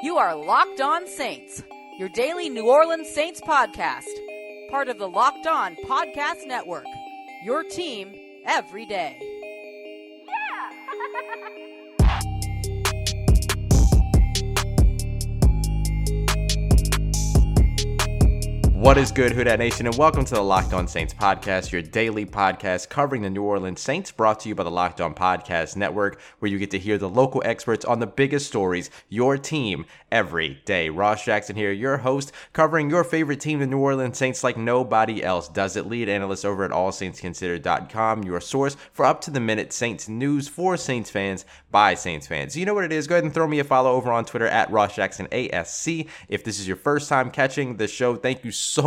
You are Locked On Saints, your daily New Orleans Saints podcast, part of the Locked On Podcast Network, your team every day. What is good, Who Dat Nation, and welcome to the Locked On Saints podcast, your daily podcast covering the New Orleans Saints, brought to you by the Locked On Podcast Network, where you get to hear the local experts on the biggest stories, your team, every day. Ross Jackson here, your host, covering your favorite team, the New Orleans Saints, like nobody else does it. Lead analyst over at AllSaintsConsidered.com, your source for up-to-the-minute Saints news for Saints fans by Saints fans. So you know what it is. Go ahead and throw me a follow over on Twitter at RossJacksonASC. If this is your first time catching the show, thank you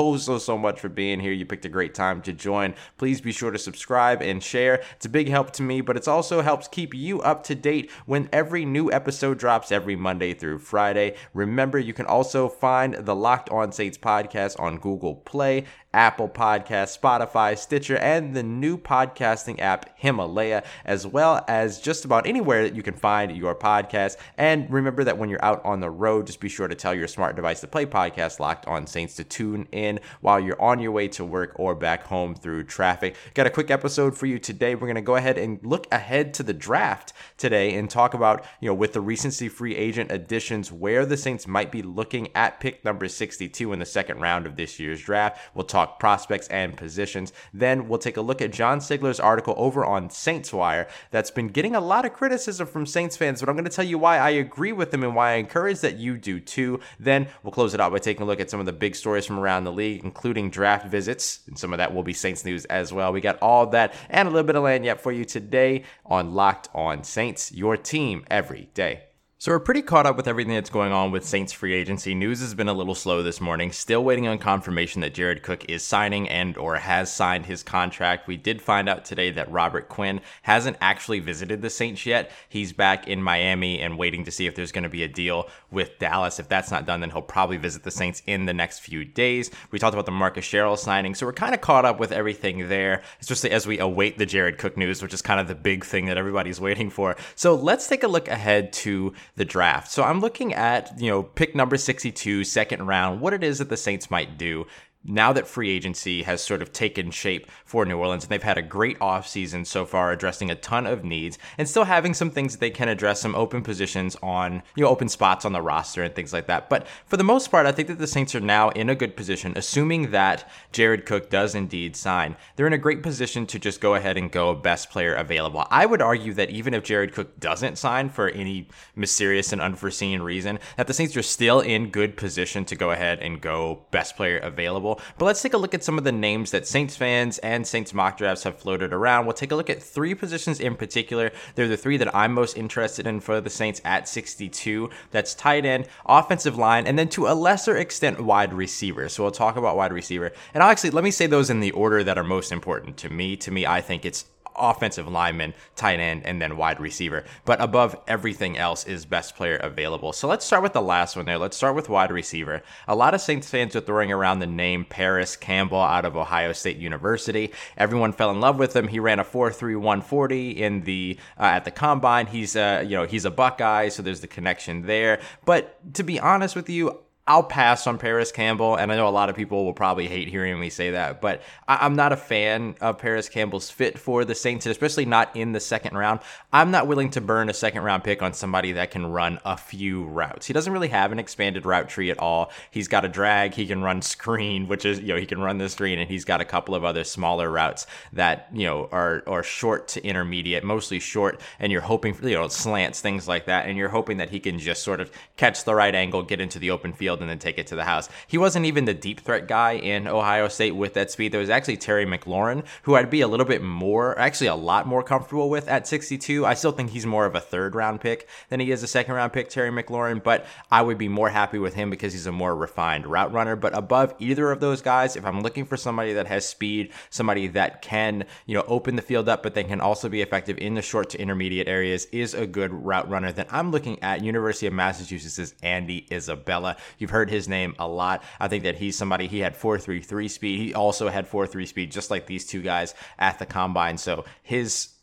so much for being here. You picked a great time to join. Please be sure to subscribe and share. It's a big help to me, but it also helps keep you up to date when every new episode drops every Monday through Friday. Remember, you can also find the Locked On Saints podcast on Google Play, Apple Podcasts, Spotify, Stitcher, and the new podcasting app Himalaya, as well as just about anywhere that you can find your podcast. And remember that when you're out on the road, just be sure to tell your smart device to play podcast Locked On Saints to tune in while you're on your way to work or back home through traffic. Got a quick episode for you today. We're going to go ahead and look ahead to the draft today and talk about, with the recency free agent additions, where the Saints might be looking at pick number 62 in the second round of this year's draft. We'll talk prospects and positions. Then we'll take a look at John Sigler's article over on Saints Wire that's been getting a lot of criticism from Saints fans, but I'm going to tell you why I agree with him and why I encourage that you do too. Then we'll close it out by taking a look at some of the big stories from around the league, including draft visits, and some of that will be Saints news as well. We got all that and a little bit of lagniappe for you today on Locked On Saints, your team every day. So we're pretty caught up with everything that's going on with Saints free agency. News has been a little slow this morning. Still waiting on confirmation that Jared Cook is signing and or has signed his contract. We did find out today that Robert Quinn hasn't actually visited the Saints yet. He's back in Miami and waiting to see if there's going to be a deal with Dallas. If that's not done, then he'll probably visit the Saints in the next few days. We talked about the Marcus Sherrill signing, so we're kind of caught up with everything there, especially as we await the Jared Cook news, which is kind of the big thing that everybody's waiting for. So let's take a look ahead to the draft. So I'm looking at, pick number 62, second round, what it is that the Saints might do now that free agency has sort of taken shape for New Orleans, and they've had a great offseason so far, addressing a ton of needs and still having some things that they can address, some open positions on, open spots on the roster and things like that. But for the most part, I think that the Saints are now in a good position, assuming that Jared Cook does indeed sign. They're in a great position to just go ahead and go best player available. I would argue that even if Jared Cook doesn't sign for any mysterious and unforeseen reason, that the Saints are still in good position to go ahead and go best player available. But let's take a look at some of the names that Saints fans and Saints mock drafts have floated around. We'll take a look at three positions in particular. They're the three that I'm most interested in for the Saints at 62. That's tight end, offensive line, and then to a lesser extent, wide receiver. So we'll talk about wide receiver. And let me say those in the order that are most important to me. To me, I think it's offensive lineman, tight end, and then wide receiver. But above everything else is best player available. So let's start with the last one there. Let's start with wide receiver. A lot of Saints fans are throwing around the name Paris Campbell out of Ohio State University. Everyone fell in love with him. He ran a 4.3 140 in the at the combine. He's a Buckeye, so there's the connection there. But to be honest with you, I'll pass on Paris Campbell, and I know a lot of people will probably hate hearing me say that, but I'm not a fan of Paris Campbell's fit for the Saints, especially not in the second round. I'm not willing to burn a second-round pick on somebody that can run a few routes. He doesn't really have an expanded route tree at all. He's got a drag, he can run screen, which is, he can run the screen, and he's got a couple of other smaller routes that, are short to intermediate, mostly short, and you're hoping for, slants, things like that, and you're hoping that he can just sort of catch the right angle, get into the open field, and then take it to the house. He wasn't even the deep threat guy in Ohio State with that speed. There was actually Terry McLaurin, who I'd be a little bit more, actually a lot more comfortable with at 62. I still think he's more of a third round pick than he is a second round pick, Terry McLaurin, but I would be more happy with him because he's a more refined route runner. But above either of those guys, if I'm looking for somebody that has speed, somebody that can, open the field up, but they can also be effective in the short to intermediate areas, is a good route runner, then I'm looking at University of Massachusetts' Andy Isabella. You've heard his name a lot. I think that he's somebody, he had 4.33 speed. He also had 4.3 speed, just like these two guys at the combine. So his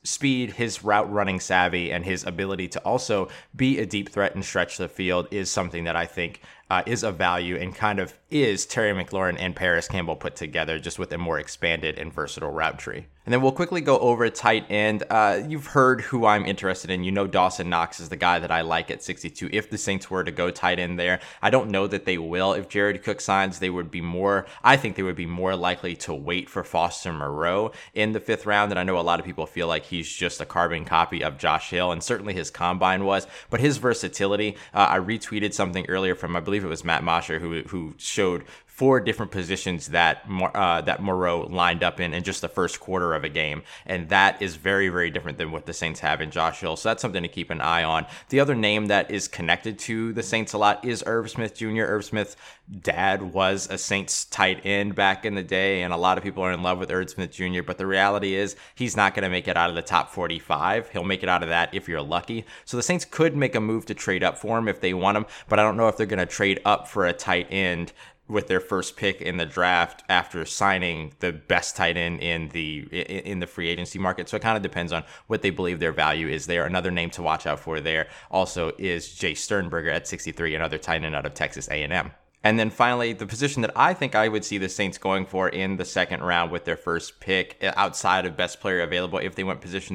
speed, his route running savvy, and his ability to also be a deep threat and stretch the field is something that I think is of value and kind of is Terry McLaurin and Paris Campbell put together, just with a more expanded and versatile route tree. And then we'll quickly go over tight end. You've heard who I'm interested in. You know Dawson Knox is the guy that I like at 62. If the Saints were to go tight end there, I don't know that they will. If Jared Cook signs, I think they would be more likely to wait for Foster Moreau in the 5th round. And I know a lot of people feel like he's just a carbon copy of Josh Hill, and certainly his combine was. But his versatility, I retweeted something earlier from, I believe it was Matt Mosher, who showed 4 different positions that Moreau lined up in just the first quarter of a game. And that is very, very different than what the Saints have in Josh Hill. So that's something to keep an eye on. The other name that is connected to the Saints a lot is Irv Smith Jr. Irv Smith's dad was a Saints tight end back in the day, and a lot of people are in love with Irv Smith Jr., but the reality is he's not going to make it out of the top 45. He'll make it out of that if you're lucky. So the Saints could make a move to trade up for him if they want him, but I don't know if they're going to trade up for a tight end with their first pick in the draft after signing the best tight end in the free agency market. So it kind of depends on what they believe their value is there. Another name to watch out for there also is Jay Sternberger at 63, another tight end out of Texas A&M. And then finally, the position that I think I would see the Saints going for in the 2nd round with their first pick outside of best player available, if they went position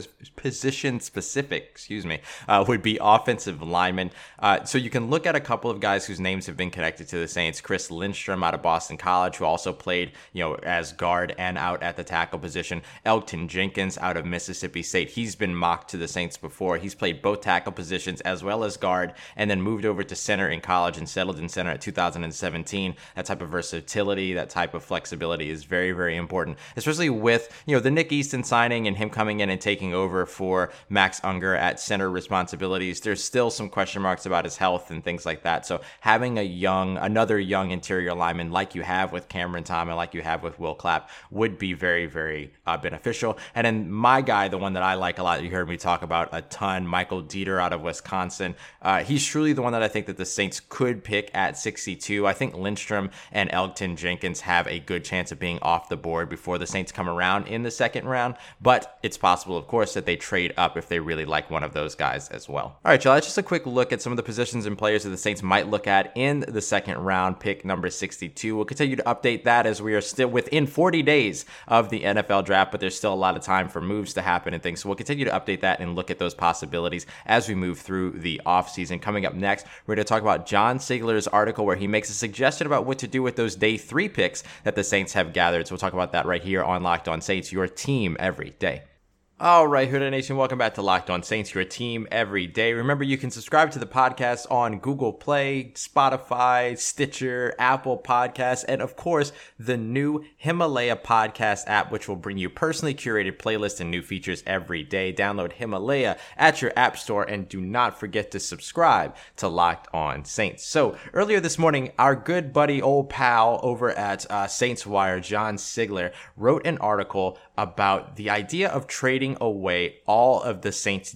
specific, would be offensive lineman. So you can look at a couple of guys whose names have been connected to the Saints. Chris Lindstrom out of Boston College, who also played, as guard and out at the tackle position. Elgton Jenkins out of Mississippi State. He's been mocked to the Saints before. He's played both tackle positions as well as guard, and then moved over to center in college and settled in center at 2017. That type of versatility, that type of flexibility is very, very important, especially with, the Nick Easton signing and him coming in and taking over for Max Unger at center responsibilities. There's still some question marks about his health and things like that. So having another young interior lineman like you have with Cameron Thomas, like you have with Will Clapp, would be very, very beneficial. And then my guy, the one that I like a lot, you heard me talk about a ton, Michael Dieter out of Wisconsin. He's truly the one that I think that the Saints could pick at 62. I think Lindstrom and Elgton Jenkins have a good chance of being off the board before the Saints come around in the 2nd round, but it's possible, of course, that they trade up if they really like one of those guys as well. All right, y'all, that's just a quick look at some of the positions and players that the Saints might look at in the 2nd round, pick number 62. We'll continue to update that as we are still within 40 days of the NFL draft, but there's still a lot of time for moves to happen and things. So we'll continue to update that and look at those possibilities as we move through the offseason. Coming up next, we're going to talk about John Sigler's article where he makes a suggestion about what to do with those day 3 picks that the Saints have gathered. So we'll talk about that right here on Locked On Saints, your team every day. All right, Who Dat Nation, welcome back to Locked On Saints, your team every day. Remember, you can subscribe to the podcast on Google Play, Spotify, Stitcher, Apple Podcasts, and of course, the new Himalaya podcast app, which will bring you personally curated playlists and new features every day. Download Himalaya at your app store, and do not forget to subscribe to Locked On Saints. So earlier this morning, our good buddy, old pal over at Saints Wire, John Sigler, wrote an article about the idea of trading away all of the Saints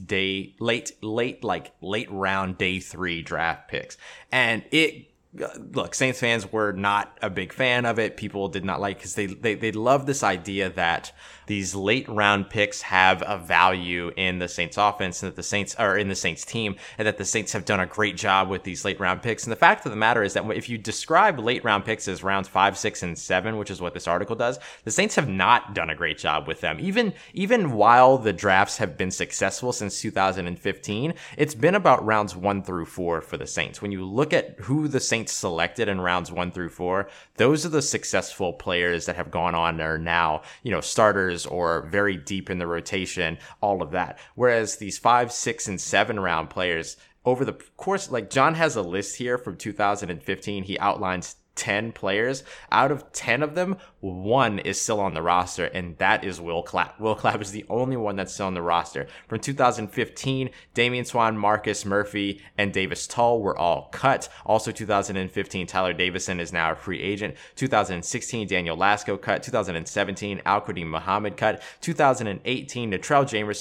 late round day 3 draft picks. And look, Saints fans were not a big fan of it. People did not like, because they love this idea that these late round picks have a value in the Saints offense, and that the Saints are in the Saints team, and that the Saints have done a great job with these late round picks. And the fact of the matter is that if you describe late round picks as rounds 5, 6, and 7, which is what this article does, the Saints have not done a great job with them. Even while the drafts have been successful since 2015, it's been about rounds 1 through 4 for the Saints. When you look at who the Saints selected in rounds 1 through 4, those are the successful players that have gone on and are now, starters or very deep in the rotation, all of that. Whereas these 5, 6, and 7 round players, over the course, like John has a list here from 2015, he outlines 10 players. Out of 10 of them, 1 is still on the roster, and that is Will Clapp. Will Clapp is the only one that's still on the roster. From 2015, Damian Swann, Marcus Murphy, and Davis Tull were all cut. Also 2015, Tyler Davison is now a free agent. 2016, Daniel Lasco cut. 2017, Al-Quadin Muhammad cut. 2018, Natrell Jamerson,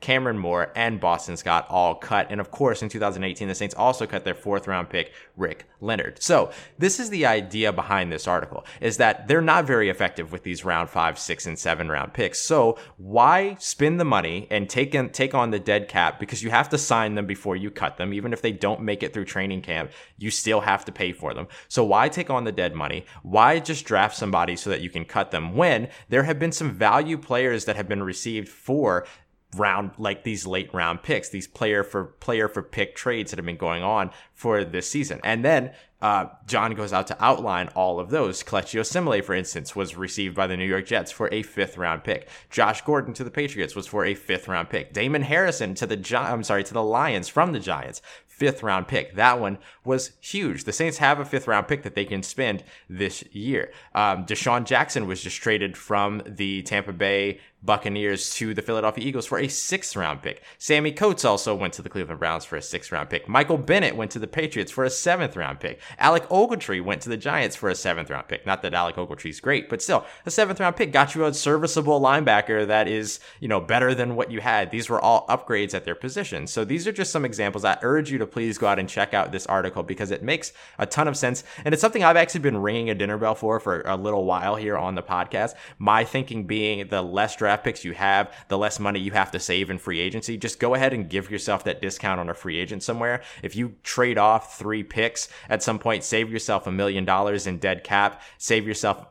Cameron Moore, and Boston Scott all cut. And of course, in 2018, the Saints also cut their 4th round pick, Rick Leonard. So this is the idea behind this article, is that they're not very effective with these round 5, 6, and 7 round picks. So why spend the money and take on the dead cap? Because you have to sign them before you cut them. Even if they don't make it through training camp, you still have to pay for them. So why take on the dead money? Why just draft somebody so that you can cut them when there have been some value players that have been received for like these late round picks, these player for pick trades that have been going on for this season? And then John goes out to outline all of those. Kelechi Osemele, for instance, was received by the New York Jets for a 5th round pick. Josh Gordon to the Patriots was for a 5th round pick. Damon Harrison to the Lions from the Giants, 5th round pick. That one was huge. The Saints have a 5th round pick that they can spend this year. Deshaun Jackson was just traded from the Tampa Bay Buccaneers to the Philadelphia Eagles for a 6th round pick. Sammy Coates also went to the Cleveland Browns for a 6th round pick. Michael Bennett went to the Patriots for a 7th round pick. Alec Ogletree went to the Giants for a 7th round pick. Not that Alec Ogletree's great, but still, a 7th round pick got you a serviceable linebacker that is, better than what you had. These were all upgrades at their position. So these are just some examples. I urge you to please go out and check out this article because it makes a ton of sense. And it's something I've actually been ringing a dinner bell for a little while here on the podcast. My thinking being the less draft picks you have, the less money you have to save in free agency. Just go ahead and give yourself that discount on a free agent somewhere. If you trade off 3 picks at some point, save yourself $1 million in dead cap, save yourself,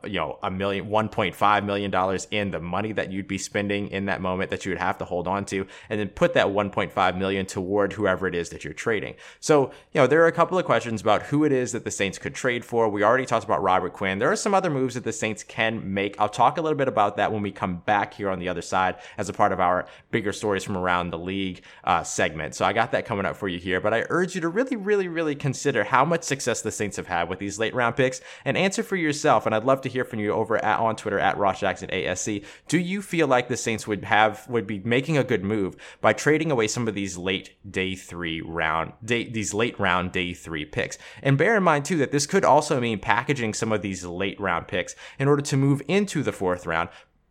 $1.5 million in the money that you'd be spending in that moment that you would have to hold on to, and then put that $1.5 million toward whoever it is that you're trading. So, there are a couple of questions about who it is that the Saints could trade for. We already talked about Robert Quinn. There are some other moves that the Saints can make. I'll talk a little bit about that when we come back here on the other side as a part of our bigger stories from around the league segment. So I got that coming up for you here, but I urge you to really, really, really consider how much success the Saints have had with these late round picks and answer for yourself. And I'd love to hear from you over on Twitter at Ross Jackson ASC. Do you feel like the Saints would be making a good move by trading away some of these late round day 3 picks? And bear in mind too that this could also mean packaging some of these late round picks in order to move into the 4th round,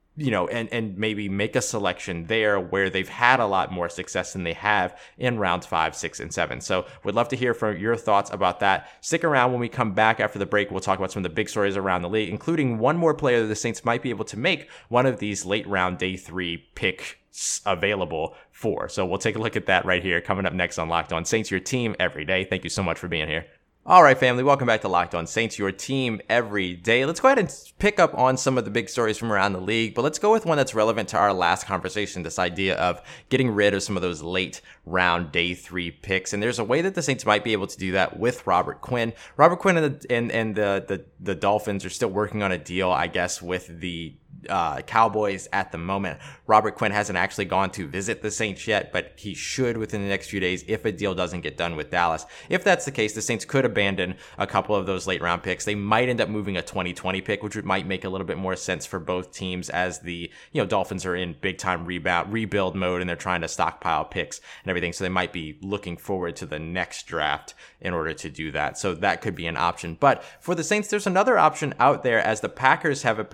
and maybe make a selection there where they've had a lot more success than they have in rounds 5, 6, and 7. So would love to hear from your thoughts about that. Stick around. When we come back after the break, we'll talk about some of the big stories around the league, including one more player that the Saints might be able to make one of these late round day 3 picks available for. So we'll take a look at that right here coming up next on Locked On Saints, your team every day. Thank you so much for being here. All right, family, welcome back to Locked On Saints, your team every day. Let's go ahead and pick up on some of the big stories from around the league, but let's go with one that's relevant to our last conversation, this idea of getting rid of some of those late round day 3 picks. And there's a way that the Saints might be able to do that with Robert Quinn. Robert Quinn and the Dolphins are still working on a deal, I guess, with the Cowboys at the moment. Robert Quinn hasn't actually gone to visit the Saints yet, but he should within the next few days if a deal doesn't get done with Dallas. If that's the case, the Saints could abandon a couple of those late round picks. They might end up moving a 2020 pick, which might make a little bit more sense for both teams as the Dolphins are in big time rebuild mode and they're trying to stockpile picks and everything. So they might be looking forward to the next draft in order to do that. So that could be an option. But for the Saints, there's another option out there as the Packers have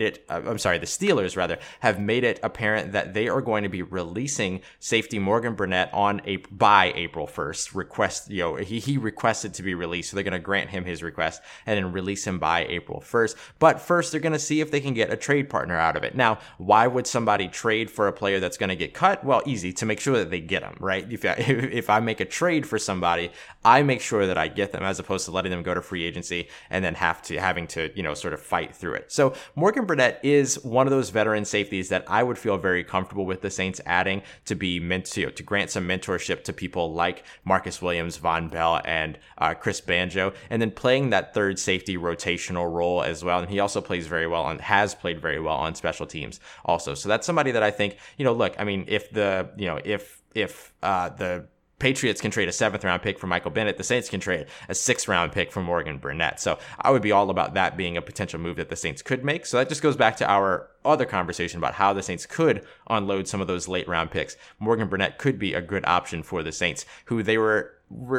the Steelers rather have made it apparent that they are going to be releasing safety Morgan Burnett by April 1st. He requested to be released, so they're going to grant him his request and then release him by April 1st. But first, they're going to see if they can get a trade partner out of it. Now, why would somebody trade for a player that's going to get cut? Well, easy, to make sure that they get him, right? If I make a trade for somebody, I make sure that I get them as opposed to letting them go to free agency and then having to sort of fight through it. So Morgan Burnett is one of those veteran safeties that I would feel very comfortable with the Saints adding to be meant to grant some mentorship to people like Marcus Williams, Von Bell, and Chris Banjo, and then playing that third safety rotational role as well. And he also has played very well on special teams also. So that's somebody that I think, if the Patriots can trade a 7th round pick for Michael Bennett, the Saints can trade a 6th round pick for Morgan Burnett. So I would be all about that being a potential move that the Saints could make. So that just goes back to our other conversation about how the Saints could unload some of those late round picks, Morgan Burnett could be a good option for the Saints, who they were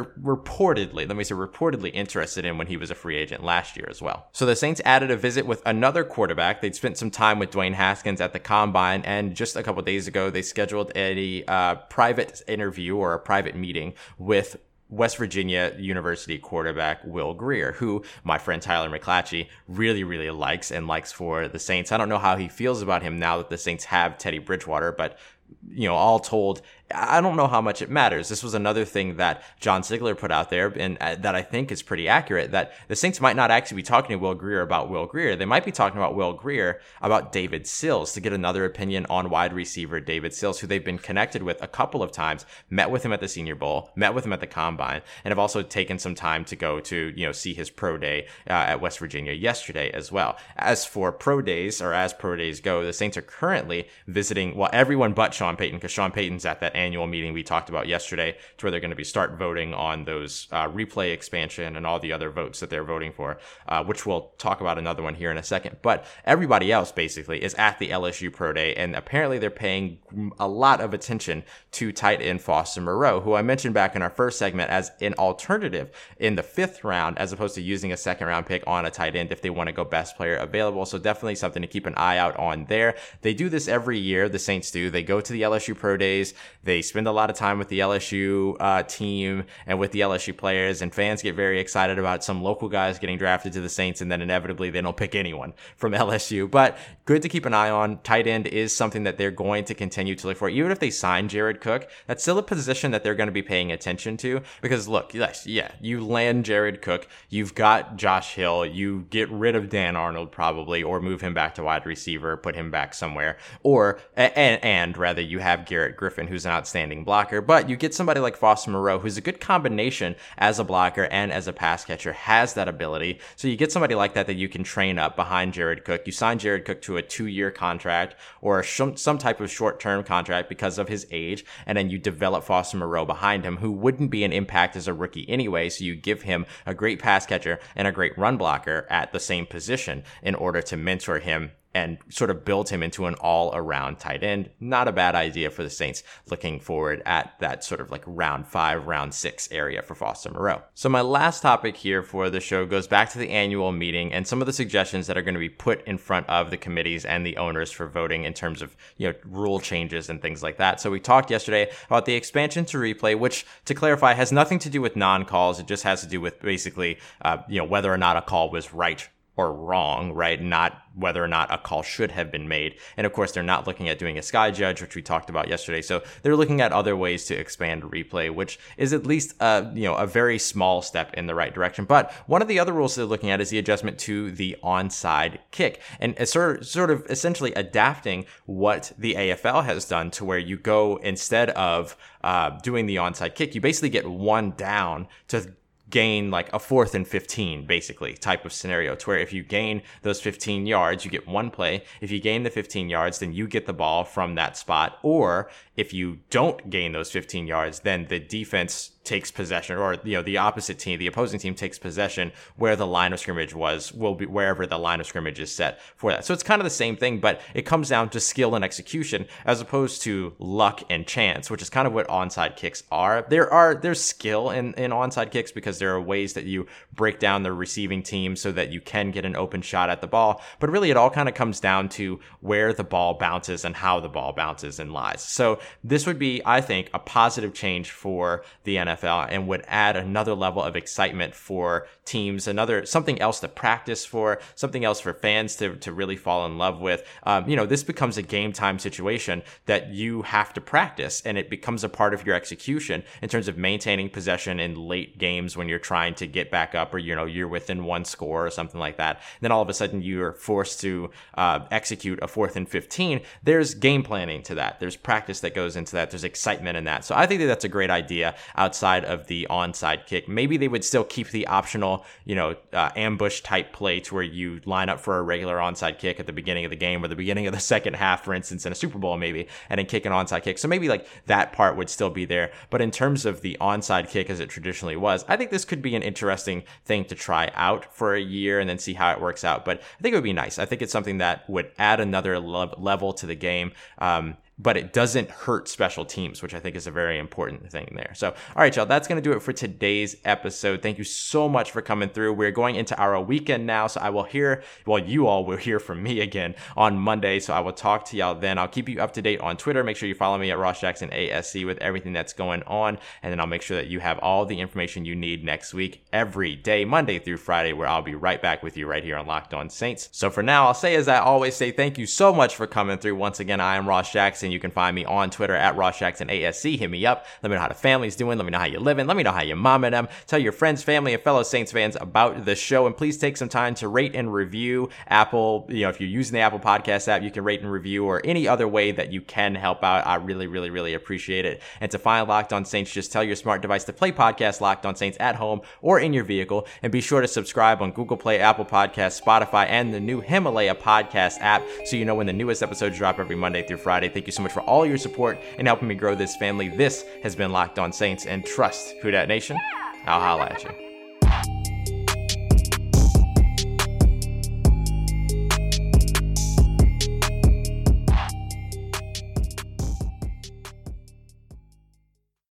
reportedly interested in when he was a free agent last year as well. So the Saints added a visit with another quarterback. They'd spent some time with Dwayne Haskins at the Combine, and just a couple of days ago, they scheduled a private interview or a private meeting with West Virginia University quarterback Will Grier, who my friend Tyler McClatchy really, really likes for the Saints. I don't know how he feels about him now that the Saints have Teddy Bridgewater, but all told, I don't know how much it matters. This was another thing that John Sigler put out there, and that I think is pretty accurate, that the Saints might not actually be talking to Will Grier about Will Grier. They might be talking about Will Grier about David Sills, to get another opinion on wide receiver David Sills, who they've been connected with a couple of times, met with him at the Senior Bowl, met with him at the Combine, and have also taken some time to go to, see his pro day at West Virginia yesterday as well. As pro days go, the Saints are currently visiting, everyone but Sean Payton, because Sean Payton's at that annual meeting we talked about yesterday, to where they're going to start voting on those replay expansion and all the other votes that they're voting for, which we'll talk about another one here in a second. But everybody else basically is at the LSU Pro Day, and apparently they're paying a lot of attention to tight end Foster Moreau, who I mentioned back in our first segment as an alternative in the 5th round, as opposed to using a 2nd round pick on a tight end if they want to go best player available. So definitely something to keep an eye out on there. They do this every year, the Saints do. They go to the LSU Pro Days. They spend a lot of time with the LSU team and with the LSU players, and fans get very excited about some local guys getting drafted to the Saints, and then inevitably they don't pick anyone from LSU. But good to keep an eye on. Tight end is something that they're going to continue to look for. Even if they sign Jared Cook, that's still a position that they're going to be paying attention to, because look, you land Jared Cook, you've got Josh Hill, you get rid of Dan Arnold probably, or move him back to wide receiver, put him back somewhere, or and rather you have Garrett Griffin, who's an outstanding blocker, but you get somebody like Foster Moreau, who's a good combination as a blocker and as a pass catcher, has that ability. So you get somebody like that you can train up behind Jared Cook. You sign Jared Cook to a 2-year contract or some type of short-term contract because of his age, and then you develop Foster Moreau behind him, who wouldn't be an impact as a rookie anyway, so you give him a great pass catcher and a great run blocker at the same position in order to mentor him and sort of build him into an all-around tight end. Not a bad idea for the Saints looking forward at that sort of like round 5, round 6 area for Foster Moreau. So my last topic here for the show goes back to the annual meeting and some of the suggestions that are going to be put in front of the committees and the owners for voting in terms of, rule changes and things like that. So we talked yesterday about the expansion to replay, which, to clarify, has nothing to do with non-calls. It just has to do with basically, whether or not a call was right or wrong, right? Not whether or not a call should have been made. And of course, they're not looking at doing a sky judge, which we talked about yesterday. So they're looking at other ways to expand replay, which is at least, a very small step in the right direction. But one of the other rules they're looking at is the adjustment to the onside kick, and it's sort of essentially adapting what the AFL has done, to where you go, instead of doing the onside kick, you basically get one down to gain like a 4th and 15 basically type of scenario, to where if you gain those 15 yards, you get one play. If you gain the 15 yards, then you get the ball from that spot. Or if you don't gain those 15 yards, then the defense takes possession, or the opposite team, the opposing team takes possession where the line of scrimmage will be wherever the line of scrimmage is set for that. So it's kind of the same thing, but it comes down to skill and execution as opposed to luck and chance, which is kind of what onside kicks are. There's skill in onside kicks, because there are ways that you break down the receiving team so that you can get an open shot at the ball, but really it all kind of comes down to where the ball bounces and how the ball bounces and lies. So this would be, I think, a positive change for the NFL, and would add another level of excitement for teams, something else to practice for, something else for fans to really fall in love with. This becomes a game time situation that you have to practice, and it becomes a part of your execution in terms of maintaining possession in late games when you're trying to get back up, or you're within one score or something like that. And then all of a sudden you're forced to execute a 4th and 15. There's game planning to that. There's practice that goes into that. There's excitement in that. So I think that's a great idea outside outside of the onside kick. Maybe they would still keep the optional, ambush type play to where you line up for a regular onside kick at the beginning of the game or the beginning of the second half, for instance, in a Super Bowl maybe, and then kick an onside kick. So maybe like that part would still be there. But in terms of the onside kick as it traditionally was, I think this could be an interesting thing to try out for a year and then see how it works out. But I think it would be nice. I think it's something that would add another level to the game. But it doesn't hurt special teams, which I think is a very important thing there. So, all right, y'all, that's going to do it for today's episode. Thank you so much for coming through. We're going into our weekend now, so you all will hear from me again on Monday. So I will talk to y'all then. I'll keep you up to date on Twitter. Make sure you follow me at Ross Jackson ASC with everything that's going on. And then I'll make sure that you have all the information you need next week, every day, Monday through Friday, where I'll be right back with you right here on Locked On Saints. So for now, I'll say, as I always say, thank you so much for coming through. Once again, I am Ross Jackson. You can find me on Twitter at Ross Jackson ASC. Hit me up. Let me know how the family's doing. Let me know how you're living. Let me know how your mom and them. Tell your friends, family, and fellow Saints fans about the show. And please take some time to rate and review Apple. If you're using the Apple Podcast app, you can rate and review, or any other way that you can help out. I really, really, really appreciate it. And to find Locked On Saints, just tell your smart device to play podcast Locked On Saints at home or in your vehicle. And be sure to subscribe on Google Play, Apple Podcasts, Spotify, and the new Himalaya podcast app so you know when the newest episodes drop every Monday through Friday. Thank you so much for all your support and helping me grow this family. This has been Locked On Saints, and trust, Who Dat Nation, I'll holla at you.